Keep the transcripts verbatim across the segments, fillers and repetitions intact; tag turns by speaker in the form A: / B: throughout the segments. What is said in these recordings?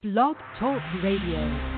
A: Blog Talk Radio.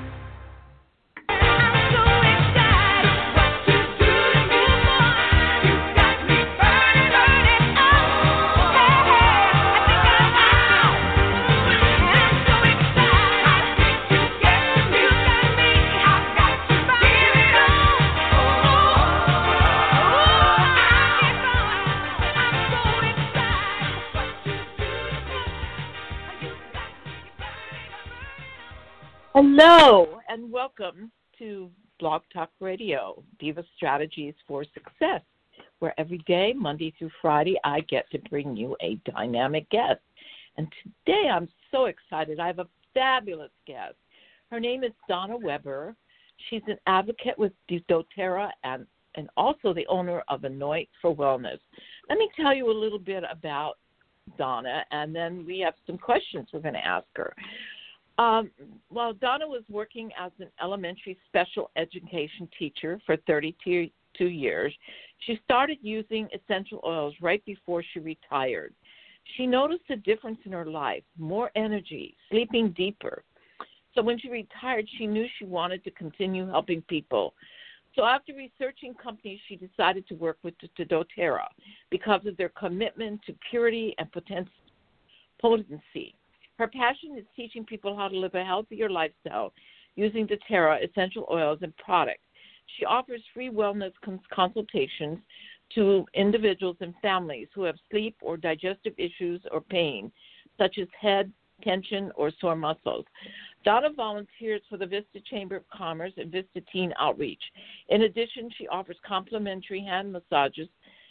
B: Hello, and welcome to Blog Talk Radio, Diva Strategies for Success, where every day, Monday through Friday, I get to bring you a dynamic guest. And today I'm so excited. I have a fabulous guest. Her name is Donna Weber. She's an advocate with doTERRA and, and also the owner of Anoint for Wellness. Let me tell you a little bit about Donna, and then we have some questions we're going to ask her. Um, well, Donna was working as an elementary special education teacher for thirty-two years. She started using essential oils right before she retired. She noticed a difference in her life, more energy, sleeping deeper. So when she retired, she knew she wanted to continue helping people. So after researching companies, she decided to work with doTERRA because of their commitment to purity and potency. Her passion is teaching people how to live a healthier lifestyle using doTERRA essential oils and products. She offers free wellness consultations to individuals and families who have sleep or digestive issues or pain, such as head, tension, or sore muscles. Donna volunteers for the Vista Chamber of Commerce and Vista Teen Outreach. In addition, she offers complimentary hand massages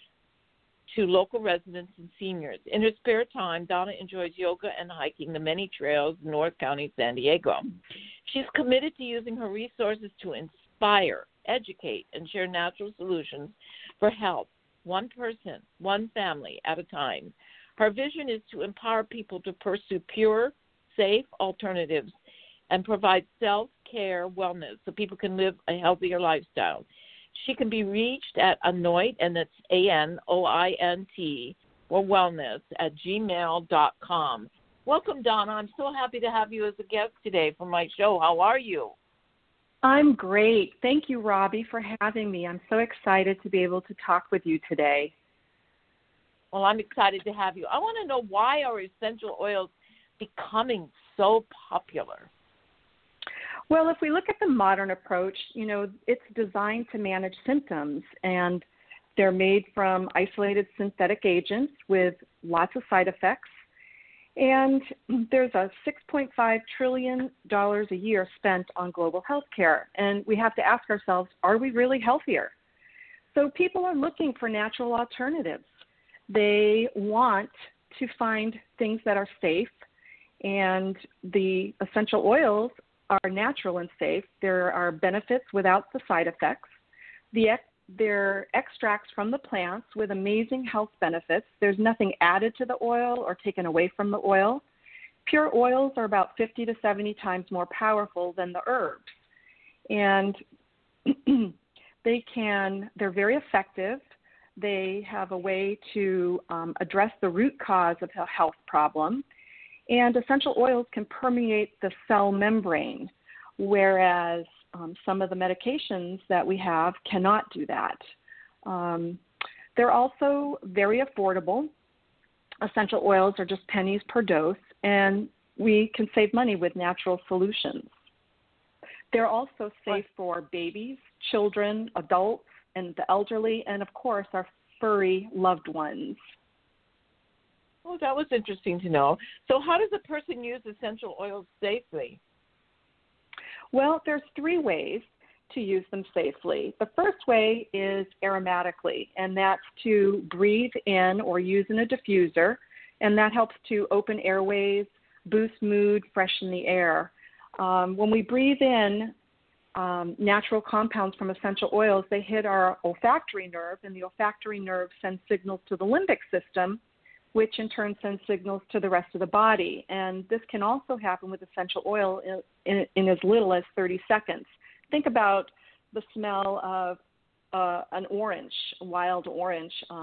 B: to local residents and seniors. In her spare time, Donna enjoys yoga and hiking the many trails in North County, San Diego. She's committed to using her resources to inspire, educate, and share natural solutions for health, one person, one family at a time. Her vision is to empower people to pursue pure, safe alternatives and provide self-care wellness so people can live a healthier lifestyle. She can be reached at Anoint, and that's A N O I N T, or wellness, at gmail dot com. Welcome, Donna. I'm so happy to have you as a guest today for my show. How are you?
C: I'm great. Thank you, Robbie, for having me. I'm so excited to be able to talk with you today.
B: Well, I'm excited to have you. I want to know, why are essential oils becoming so popular?
C: Well, if we look at the modern approach, you know, it's designed to manage symptoms, and they're made from isolated synthetic agents with lots of side effects. And there's a six point five trillion dollars a year spent on global health care. And we have to ask ourselves, are we really healthier? So people are looking for natural alternatives. They want to find things that are safe, and the essential oils are natural and safe. There are benefits without the side effects. The ex- they're extracts from the plants with amazing health benefits. There's nothing added to the oil or taken away from the oil. Pure oils are about fifty to seventy times more powerful than the herbs. And they can, they're very effective. They have a way to um, address the root cause of a health problem. And essential oils can permeate the cell membrane, whereas um, some of the medications that we have cannot do that. Um, they're also very affordable. Essential oils are just pennies per dose, and we can save money with natural solutions. They're also safe for babies, children, adults, and the elderly, and of course our furry loved ones.
B: Oh, that was interesting to know. So how does a person use essential oils safely?
C: Well, there's three ways to use them safely. The first way is aromatically, and that's to breathe in or use in a diffuser, and that helps to open airways, boost mood, freshen the air. Um, when we breathe in um, natural compounds from essential oils, they hit our olfactory nerve, and the olfactory nerve sends signals to the limbic system, which in turn sends signals to the rest of the body. And this can also happen with essential oil in, in, in as little as thirty seconds. Think about the smell of uh, an orange, a wild orange. Um,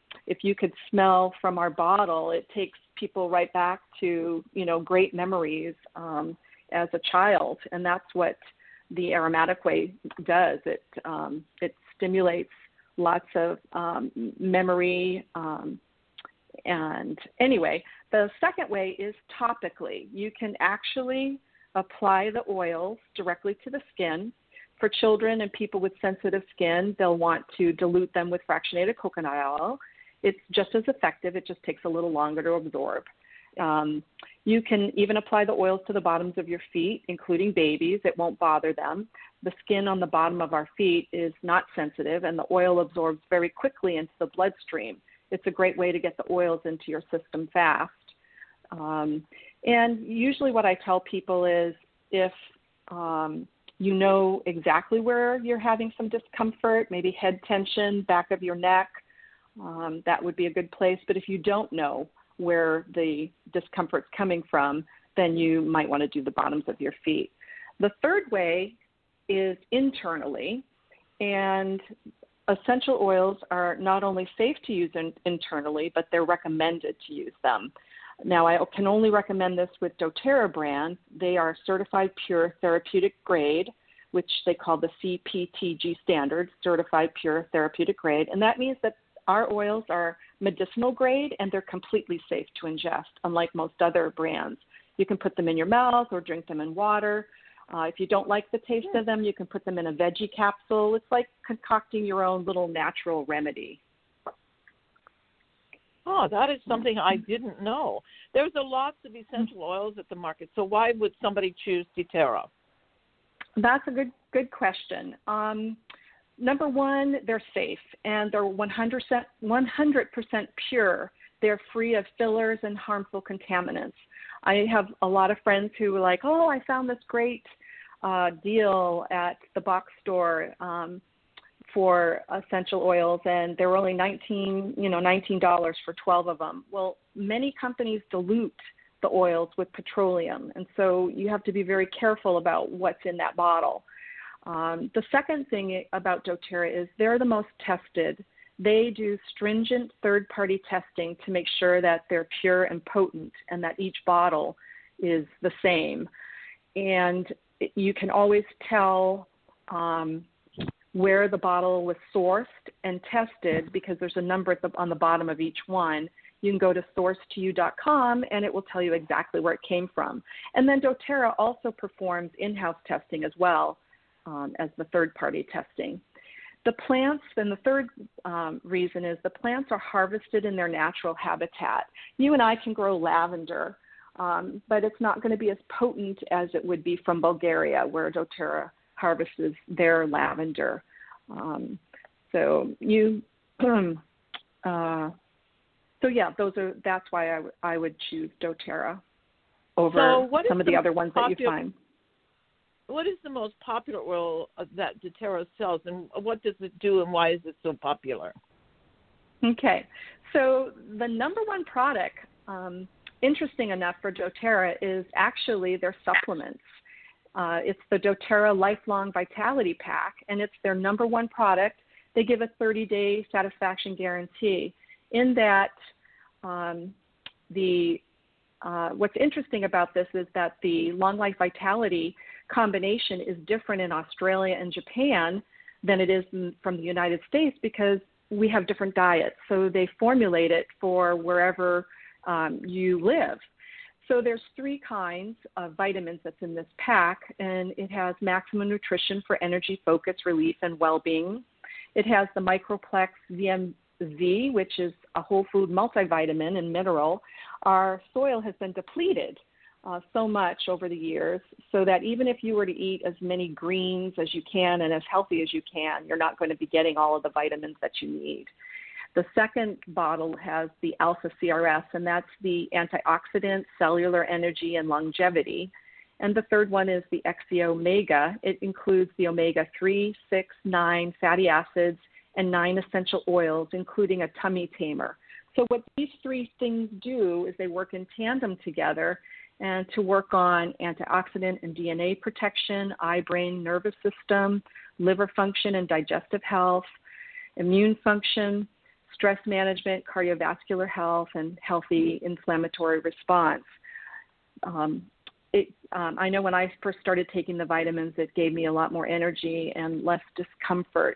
C: if you could smell from our bottle, it takes people right back to, you know, great memories um, as a child. And that's what the Aromatic Way does. It, um, it stimulates lots of um, memory. Um, and anyway, the second way is topically. You can actually apply the oils directly to the skin. For children and people with sensitive skin, they'll want to dilute them with fractionated coconut oil. It's just as effective. It just takes a little longer to absorb. Um, you can even apply the oils to the bottoms of your feet, including babies. It won't bother them. The skin on the bottom of our feet is not sensitive, and the oil absorbs very quickly into the bloodstream. It's a great way to get the oils into your system fast. Um, and usually what I tell people is if um, you know exactly where you're having some discomfort, maybe head tension, back of your neck, um, that would be a good place. But if you don't know where the discomfort's coming from, then you might want to do the bottoms of your feet. The third way is internally, and essential oils are not only safe to use in, internally, but they're recommended to use them. Now, I can only recommend this with doTERRA brand. They are certified pure therapeutic grade, which they call the C P T G standard, certified pure therapeutic grade. And that means that our oils are medicinal grade and they're completely safe to ingest, unlike most other brands. You can put them in your mouth or drink them in water. Uh, if you don't like the taste of them, you can put them in a veggie capsule. It's like concocting your own little natural remedy.
B: Oh, that is something I didn't know. There's a lots of essential oils at the market, so why would somebody choose doTERRA?
C: That's a good good question. Um, number one, they're safe, and they're one hundred percent, one hundred percent pure. They're free of fillers and harmful contaminants. I have a lot of friends who were like, oh, I found this great uh, deal at the box store um, for essential oils, and they were only nineteen, you know, nineteen dollars for twelve of them. Well, many companies dilute the oils with petroleum, and so you have to be very careful about what's in that bottle. Um, the second thing about doTERRA is they're the most tested. They do stringent third-party testing to make sure that they're pure and potent and that each bottle is the same. And you can always tell um, where the bottle was sourced and tested because there's a number at the, on the bottom of each one. You can go to source to you dot com and it will tell you exactly where it came from. And then doTERRA also performs in-house testing as well um, as the third-party testing. The plants, and the third um, reason is the plants are harvested in their natural habitat. You and I can grow lavender, um, but it's not going to be as potent as it would be from Bulgaria, where doTERRA harvests their lavender. Um, so you, uh, so yeah, those are. That's why I, w- I would choose doTERRA over
B: so what
C: some of the,
B: the
C: other ones
B: popular,
C: that you find.
B: What is the most popular oil that doTERRA sells, and what does it do, and why is it so popular?
C: Okay, so the number one product, um, interesting enough for doTERRA, is actually their supplements. Uh, it's the doTERRA Lifelong Vitality Pack, and it's their number one product. They give a thirty-day satisfaction guarantee. In that, um, the uh, what's interesting about this is that the Long Life Vitality combination is different in Australia and Japan than it is in, from the United States because we have different diets. So they formulate it for wherever um, you live. So there's three kinds of vitamins that's in this pack, and it has maximum nutrition for energy, focus, relief, and well-being. It has the Microplex V M Z, which is a whole food multivitamin and mineral. Our soil has been depleted uh, so much over the years so that even if you were to eat as many greens as you can and as healthy as you can, you're not going to be getting all of the vitamins that you need. The second bottle has the Alpha C R S, and that's the antioxidant, cellular energy, and longevity. And the third one is the X E Omega. It includes the omega three, six, nine fatty acids, and nine essential oils, including a tummy tamer. So what these three things do is they work in tandem together and to work on antioxidant and D N A protection, eye, brain, nervous system, liver function and digestive health, immune function. stress management, cardiovascular health, and healthy inflammatory response. Um, it, um, I know when I first started taking the vitamins, it gave me a lot more energy and less discomfort.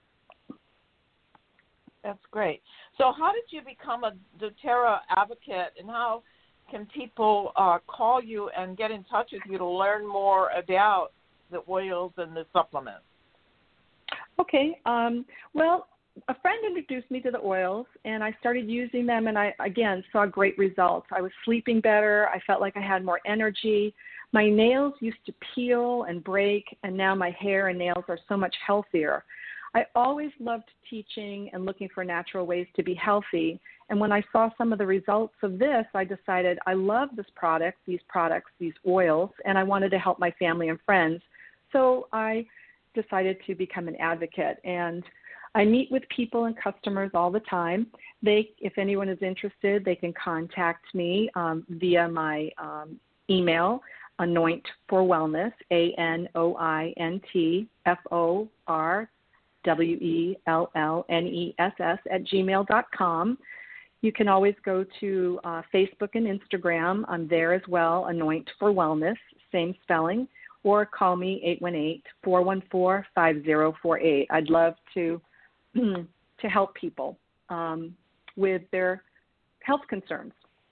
B: That's great. So how did you become a doTERRA advocate, and how can people uh, call you and get in touch with you to learn more about the oils and the supplements?
C: Okay. Um, well, a friend introduced me to the oils, and I started using them, and I, again, saw great results. I was sleeping better. I felt like I had more energy. My nails used to peel and break, and now my hair and nails are so much healthier. I always loved teaching and looking for natural ways to be healthy. And when I saw some of the results of this, I decided I love this product, these products, these oils, and I wanted to help my family and friends. So I decided to become an advocate. And I meet with people and customers all the time. They, if anyone is interested, they can contact me um, via my um, email, Anoint for Wellness, A N O I N T F O R W E L L N E S S at gmail dot com. You can always go to uh, Facebook and Instagram. I'm there as well, Anoint for Wellness, same spelling, or call me eight one eight, four one four, five zero four eight. I'd love to to help people um, with their health concerns.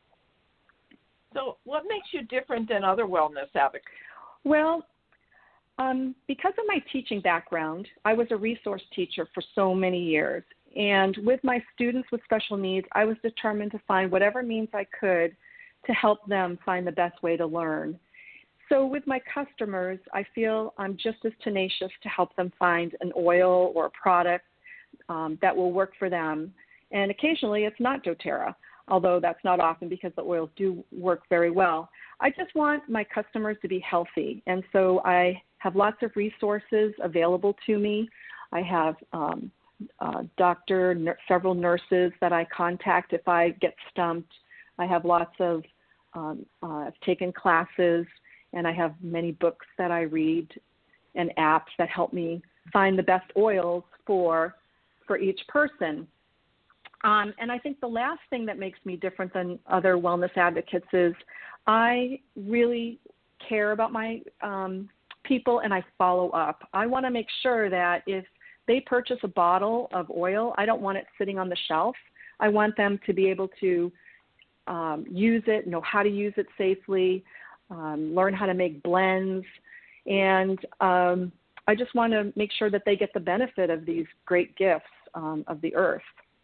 B: So what makes you different than other wellness advocates?
C: Well, Um, because of my teaching background, I was a resource teacher for so many years. And with my students with special needs, I was determined to find whatever means I could to help them find the best way to learn. So with my customers, I feel I'm just as tenacious to help them find an oil or a product um, that will work for them. And occasionally it's not doTERRA, although that's not often because the oils do work very well. I just want my customers to be healthy. And so I have lots of resources available to me. I have um, uh, doctor, n- several nurses that I contact if I get stumped. I have lots of, um, uh, I've taken classes, and I have many books that I read and apps that help me find the best oils for, for each person. Um, and I think the last thing that makes me different than other wellness advocates is I really care about my um, people, and I follow up. I want to make sure that if they purchase a bottle of oil, I don't want it sitting on the shelf. I want them to be able to um, use it, know how to use it safely, um, learn how to make blends, and um, I just want to make sure that they get the benefit of these great gifts um, of the earth.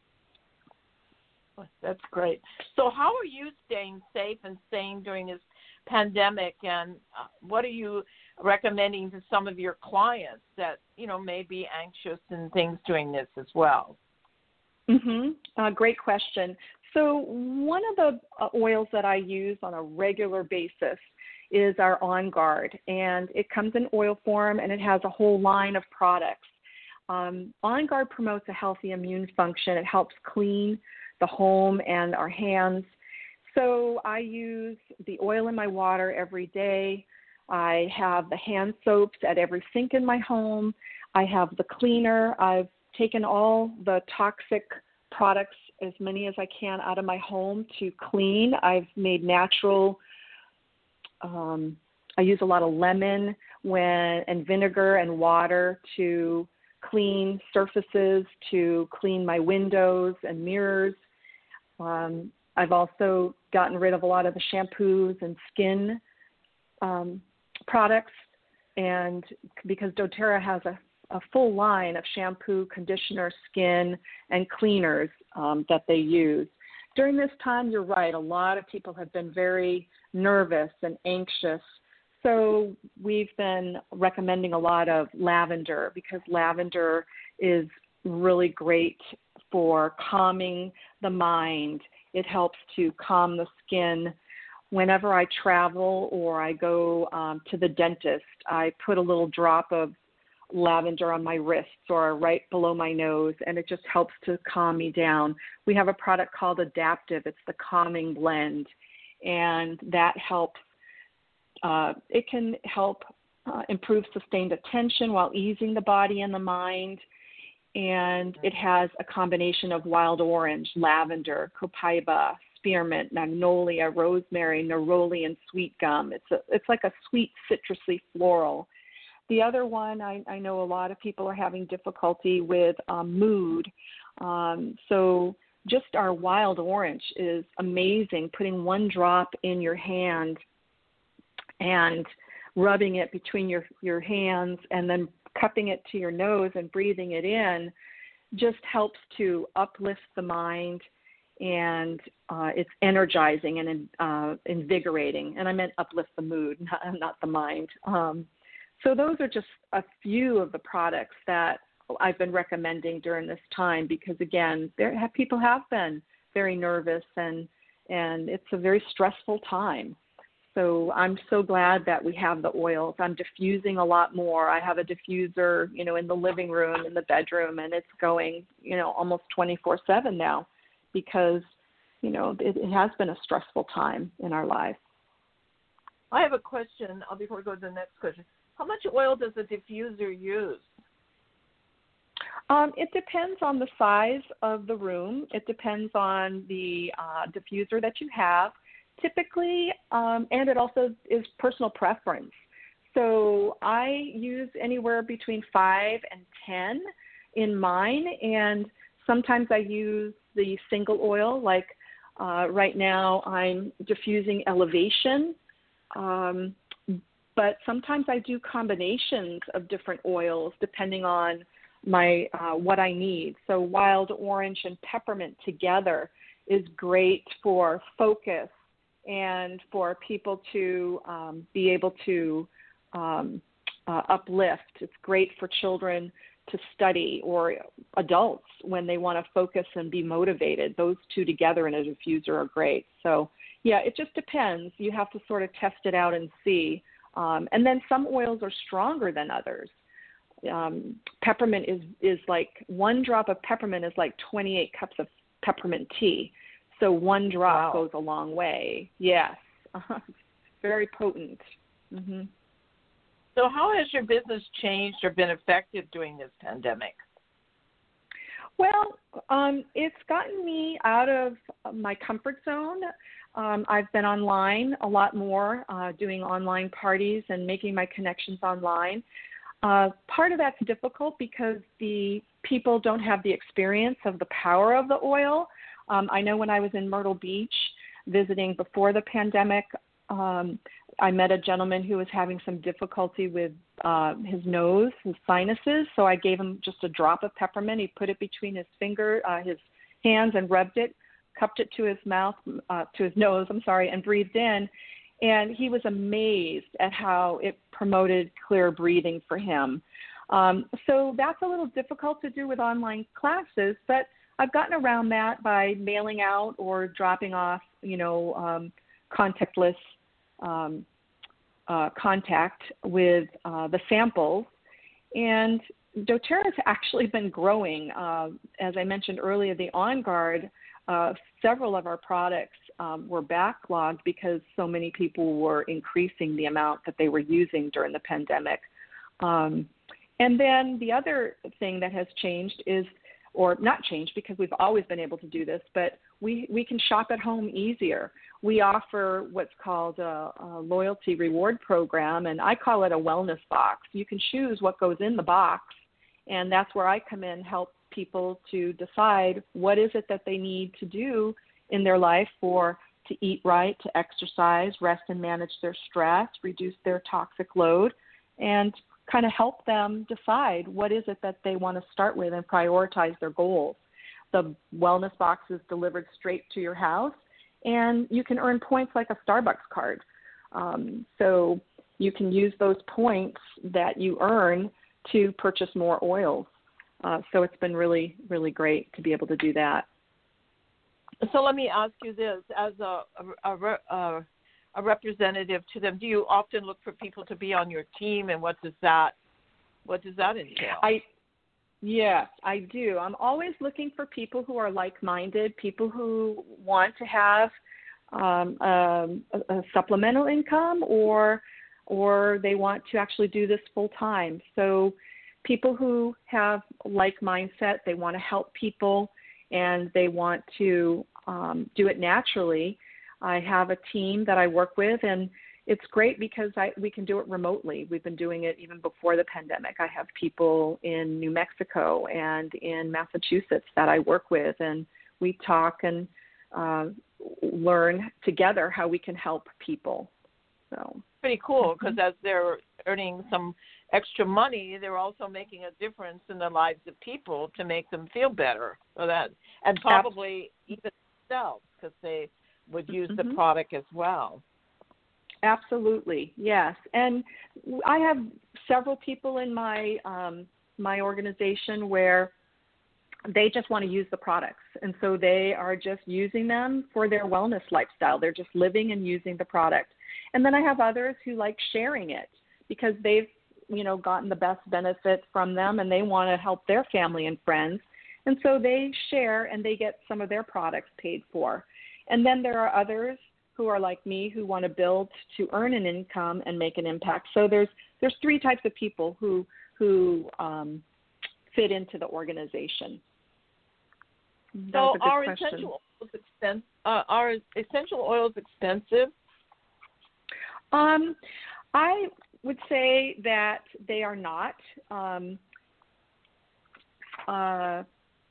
B: That's great. So how are you staying safe and sane during this pandemic, and uh, what are you recommending to some of your clients that, you know, may be anxious and things doing this as well?
C: Mm-hmm. Uh, great question. So one of the uh, oils that I use on a regular basis is our On Guard, and it comes in oil form, and it has a whole line of products. Um, On Guard promotes a healthy immune function. It helps clean the home and our hands. So I use the oil in my water every day. I have the hand soaps at every sink in my home. I have the cleaner. I've taken all the toxic products, as many as I can, out of my home to clean. I've made natural, um, I use a lot of lemon when, and vinegar and water to clean surfaces, to clean my windows and mirrors. Um, I've also gotten rid of a lot of the shampoos and skin um, products, and because doTERRA has a, a full line of shampoo, conditioner, skin, and cleaners um, that they use. During this time, you're right, a lot of people have been very nervous and anxious, so we've been recommending a lot of lavender because lavender is really great for calming the mind. It helps to calm the skin. Whenever I travel or I go um, to the dentist, I put a little drop of lavender on my wrists or right below my nose, and it just helps to calm me down. We have a product called Adaptive. It's the calming blend, and that helps. Uh, it can help uh, improve sustained attention while easing the body and the mind. and it has a combination of wild orange, lavender, copaiba, spearmint, magnolia, rosemary, neroli, and sweet gum. It's a, it's like a sweet citrusy floral. The other one, I, I know a lot of people are having difficulty with um, mood. Um, so just our wild orange is amazing. Putting one drop in your hand and rubbing it between your, your hands and then cupping it to your nose and breathing it in just helps to uplift the mind, and uh, it's energizing and uh, invigorating. And I meant uplift the mood, not, not the mind. Um, so those are just a few of the products that I've been recommending during this time because, again, there have, people have been very nervous and and it's a very stressful time. So I'm so glad that we have the oils. I'm diffusing a lot more. I have a diffuser, you know, in the living room, in the bedroom, and it's going, you know, almost twenty-four seven now because, you know, it, it has been a stressful time in our lives.
B: I have a question uh, before we go to the next question. How much oil does a diffuser use?
C: Um, it depends on the size of the room. It depends on the uh, diffuser that you have. Typically, um, and it also is personal preference. So I use anywhere between five and ten in mine, and sometimes I use the single oil. Like uh, right now, I'm diffusing Elevation, um, but sometimes I do combinations of different oils depending on my uh, what I need. So wild orange and peppermint together is great for focus and for people to um, be able to um, uh, uplift. It's great for children to study or adults when they want to focus and be motivated. Those two together in a diffuser are great. So, yeah, it just depends. You have to sort of test it out and see. Um, and then some oils are stronger than others. Um, peppermint is, is like one drop of peppermint is like twenty-eight cups of peppermint tea. So one drop
B: Wow.
C: goes a long way. Yes. Very potent. Mm-hmm.
B: So how has your business changed or been affected during this pandemic?
C: Well, um, it's gotten me out of my comfort zone. Um, I've been online a lot more, uh, doing online parties and making my connections online. Uh, part of that's difficult because the people don't have the experience of the power of the oil. Um, I know when I was in Myrtle Beach visiting before the pandemic, um, I met a gentleman who was having some difficulty with uh, his nose, his sinuses. So I gave him just a drop of peppermint. He put it between his finger, uh, his hands, and rubbed it, cupped it to his mouth, uh, to his nose. I'm sorry, and breathed in. And he was amazed at how it promoted clear breathing for him. Um, so that's a little difficult to do with online classes, but I've gotten around that by mailing out or dropping off, you know, um, contactless um, uh, contact with uh, the samples. And doTERRA has actually been growing. Uh, as I mentioned earlier, the On Guard, uh, several of our products um, were backlogged because so many people were increasing the amount that they were using during the pandemic. Um, and then the other thing that has changed is, or not changed because we've always been able to do this, but we, we can shop at home easier. We offer what's called a, a loyalty reward program, and I call it a wellness box. You can choose what goes in the box, and that's where I come in, help people to decide what is it that they need to do in their life for to eat right, to exercise, rest and manage their stress, reduce their toxic load, and kind of help them decide what is it that they want to start with and prioritize their goals. The wellness box is delivered straight to your house, and you can earn points like a Starbucks card. Um, so you can use those points that you earn to purchase more oils. Uh, so it's been really, really great to be able to do that.
B: So let me ask you this, as a, a, a, a representative to them, do you often look for people to be on your team, and what does that, what does that entail?
C: I, yes, I do. I'm always looking for people who are like-minded, people who want to have um, um, a, a supplemental income, or or they want to actually do this full time. So people who have like mindset, they want to help people, and they want to um, do it naturally. I have a team that I work with, and it's great because I, we can do it remotely. We've been doing it even before the pandemic. I have people in New Mexico and in Massachusetts that I work with, and we talk and uh, learn together how we can help people. So
B: pretty cool, because as they're earning some extra money, they're also making a difference in the lives of people to make them feel better. So that, and probably even themselves, because they would use mm-hmm. the product as well.
C: Absolutely, yes. And I have several people in my um, my organization where they just want to use the products. And so they are just using them for their wellness lifestyle. They're just living and using the product. And then I have others who like sharing it because they've, you know, gotten the best benefit from them, and they want to help their family and friends. And so they share, and they get some of their products paid for. And then there are others who are like me, who want to build to earn an income and make an impact. So there's there's three types of people who who um, fit into the organization.
B: So are essential oils expensive? Uh, are essential oils expensive?
C: Um, I would say that they are not. Um, uh,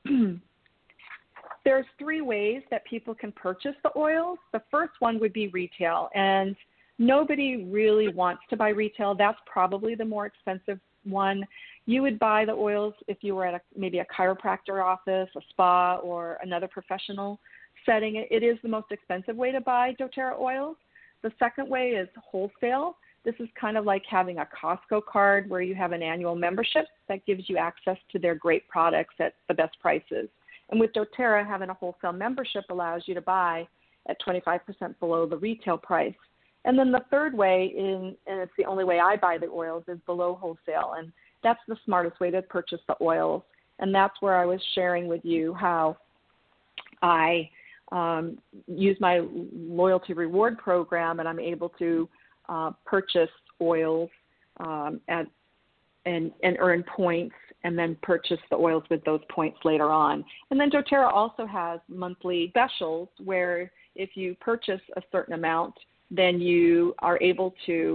C: There's three ways that people can purchase the oils. The first one would be retail, and nobody really wants to buy retail. That's probably the more expensive one. You would buy the oils if you were at a, maybe a chiropractor office, a spa, or another professional setting. It, it is the most expensive way to buy doTERRA oils. The second way is wholesale. This is kind of like having a Costco card where you have an annual membership that gives you access to their great products at the best prices. And with doTERRA, having a wholesale membership allows you to buy at twenty-five percent below the retail price. And then the third way, in, and it's the only way I buy the oils, is below wholesale. And that's the smartest way to purchase the oils. And that's where I was sharing with you how I um, use my loyalty reward program, and I'm able to uh, purchase oils um, at and, and earn points, and then purchase the oils with those points later on. And then doTERRA also has monthly specials where if you purchase a certain amount, then you are able to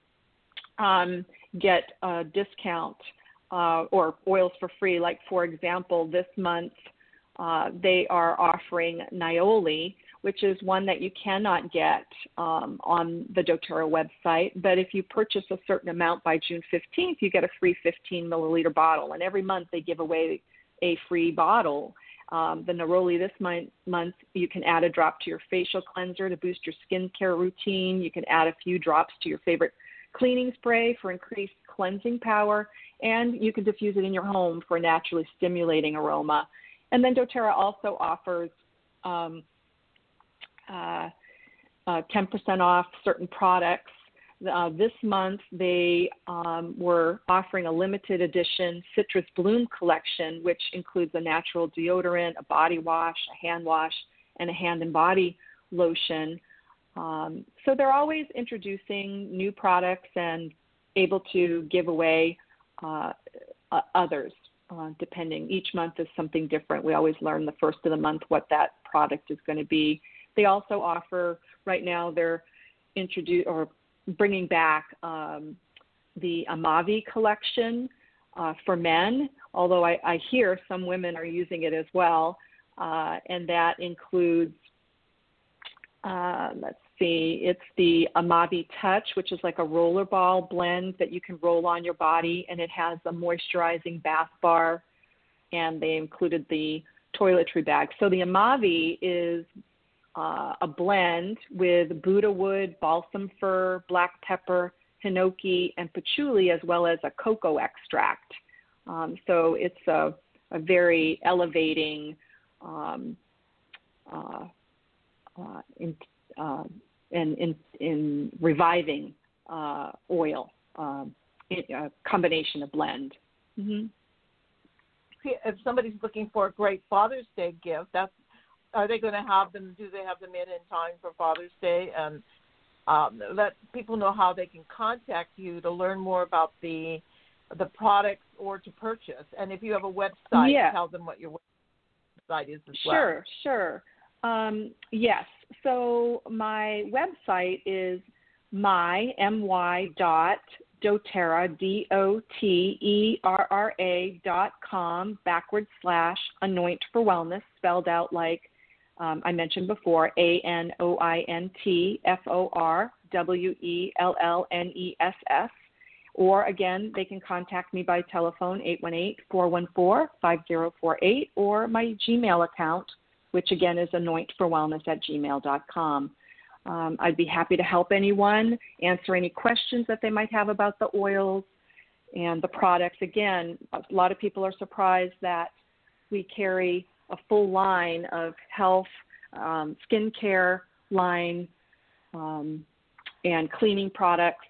C: um, get a discount uh, or oils for free. Like, for example, this month uh, they are offering Nioli, which is one that you cannot get um, on the doTERRA website. But if you purchase a certain amount by June fifteenth, you get a free fifteen milliliter bottle. And every month they give away a free bottle. Um, the Neroli this month, month, you can add a drop to your facial cleanser to boost your skincare routine. You can add a few drops to your favorite cleaning spray for increased cleansing power. And you can diffuse it in your home for a naturally stimulating aroma. And then doTERRA also offers um, Uh, uh, ten percent off certain products. Uh, this month, they um, were offering a limited edition Citrus Bloom collection, which includes a natural deodorant, a body wash, a hand wash, and a hand and body lotion. Um, so they're always introducing new products and able to give away uh, uh, others, uh, depending. Each month is something different. We always learn the first of the month what that product is going to be. They also offer, right now, they're introduce or bringing back um, the Amavi collection uh, for men, although I, I hear some women are using it as well. Uh, and that includes, uh, let's see, it's the Amavi Touch, which is like a rollerball blend that you can roll on your body, and it has a moisturizing bath bar, and they included the toiletry bag. So the Amavi is Uh, a blend with Buddha wood, balsam fir, black pepper, hinoki, and patchouli, as well as a cocoa extract. Um, so it's a, a very elevating um, uh, uh, in, uh, and in, in reviving uh, oil, um, in, a combination of blend. Mm-hmm.
B: If somebody's looking for a great Father's Day gift, that's are they going to have them? Do they have them in in time for Father's Day? And um, let people know how they can contact you to learn more about the the products or to purchase? And if you have a website,
C: yeah.
B: tell them what your website is as well.
C: Sure, sure. Um, yes. So my website is my, M-Y dot doTERRA, D O T E R R A dot com, backward slash anoint for wellness, spelled out like um, I mentioned before, A N O I N T F O R W E L L N E S S. Or, again, they can contact me by telephone, eight one eight, four one four, five zero four eight, or my Gmail account, which, again, is anoint for wellness at gmail dot com. Um, I'd be happy to help anyone, answer any questions that they might have about the oils and the products. Again, a lot of people are surprised that we carry a full line of health, um, skincare line, um, and cleaning products,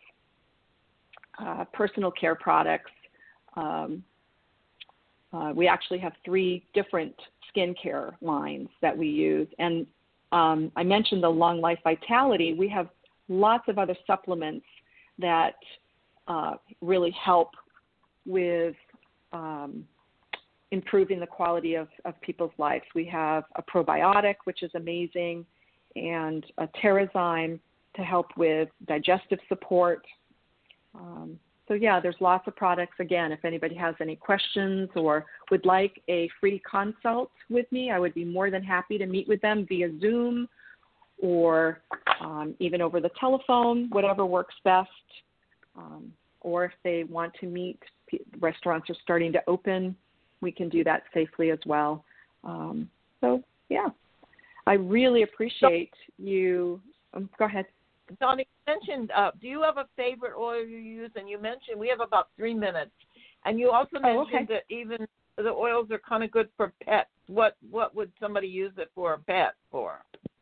C: uh, personal care products. Um, uh, we actually have three different skincare lines that we use. And um, I mentioned the Long Life Vitality. We have lots of other supplements that uh, really help with um, improving the quality of, of people's lives. We have a probiotic, which is amazing, and a Terrazyme to help with digestive support. Um, so, yeah, there's lots of products. Again, if anybody has any questions or would like a free consult with me, I would be more than happy to meet with them via Zoom or um, even over the telephone, whatever works best. Um, or if they want to meet, restaurants are starting to open, we can do that safely as well. Um, so, yeah, I really appreciate you. Um, go ahead.
B: Donna, you mentioned, uh, do you have a favorite oil you use? And you mentioned we have about three minutes. And you also
C: Oh,
B: mentioned
C: okay.
B: that even the oils are kind of good for pets. What what would somebody use it for a pet for?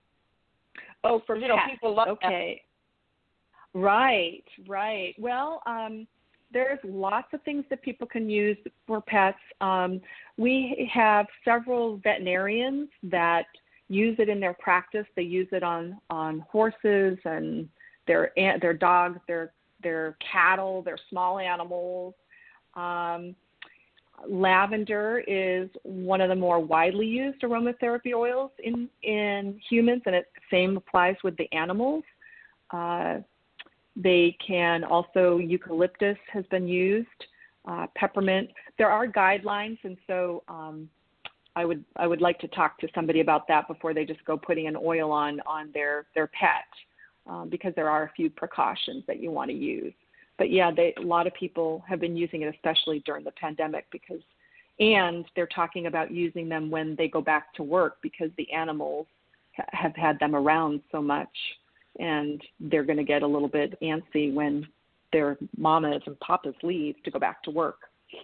C: Oh, for
B: you
C: pets.
B: know, people love
C: okay. Pets. Right, right. Well, um, there's lots of things that people can use for pets. Um, we have several veterinarians that use it in their practice. They use it on, on horses and their their dogs, their their cattle, their small animals. Um, lavender is one of the more widely used aromatherapy oils in, in humans, and it same applies with the animals. Uh, they can also, eucalyptus has been used, uh, peppermint. There are guidelines, and so um, I would I would like to talk to somebody about that before they just go putting an oil on on their their pet, um, because there are a few precautions that you want to use. But yeah, they, a lot of people have been using it, especially during the pandemic, because, and they're talking about using them when they go back to work because the animals ha- have had them around so much, and they're going to get a little bit antsy when their mamas and papas leave to go back to work.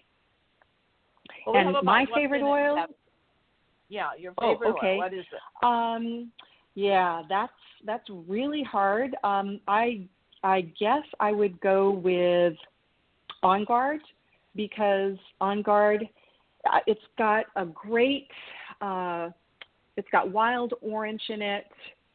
B: Well,
C: and my favorite oil.
B: Have, yeah, your favorite
C: oh, okay.
B: oil. What is it?
C: Um, yeah, that's that's really hard. Um, I I guess I would go with On Guard, because On Guard, uh, it's got a great, uh, it's got wild orange in it.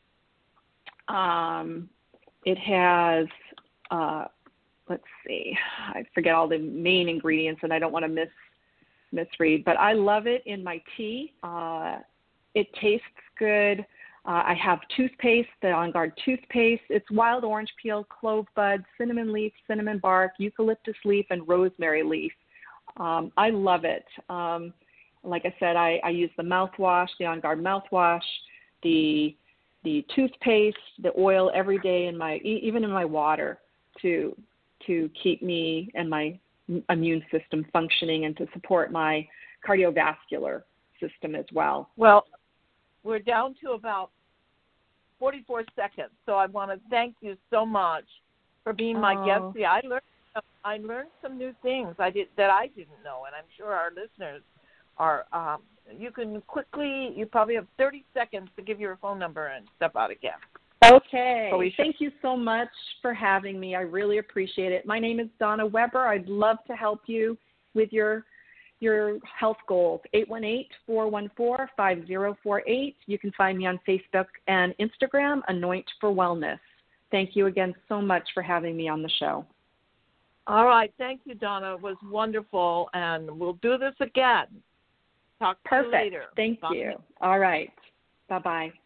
C: Um, it has, uh, let's see, I forget all the main ingredients, and I don't want to miss misread, but I love it in my tea. Uh, it tastes good. Uh, I have toothpaste, the On Guard toothpaste. It's wild orange peel, clove bud, cinnamon leaf, cinnamon bark, eucalyptus leaf, and rosemary leaf. Um, I love it. Um, like I said, I, I use the mouthwash, the On Guard mouthwash, the the toothpaste, the oil every day in my, even in my water, to to keep me and my immune system functioning and to support my cardiovascular system as well.
B: Well, we're down to about forty-four seconds, so I want to thank you so much for being my
C: oh.
B: guest. Yeah, I learned I learned some new things I did that I didn't know, and I'm sure our listeners are. Um, you can quickly. You probably have thirty seconds to give your phone number and step out again.
C: Okay.
B: So we
C: Thank you so much for having me. I really appreciate it. My name is Donna Weber. I'd love to help you with your your health goals. eight one eight, four one four, five zero four eight. You can find me on Facebook and Instagram, Anoint for Wellness. Thank you again so much for having me on the show.
B: All right. Thank you, Donna. It was wonderful, and we'll do this again. Talk to
C: Perfect.
B: you later.
C: Thank
B: Bye.
C: you. All right. Bye-bye.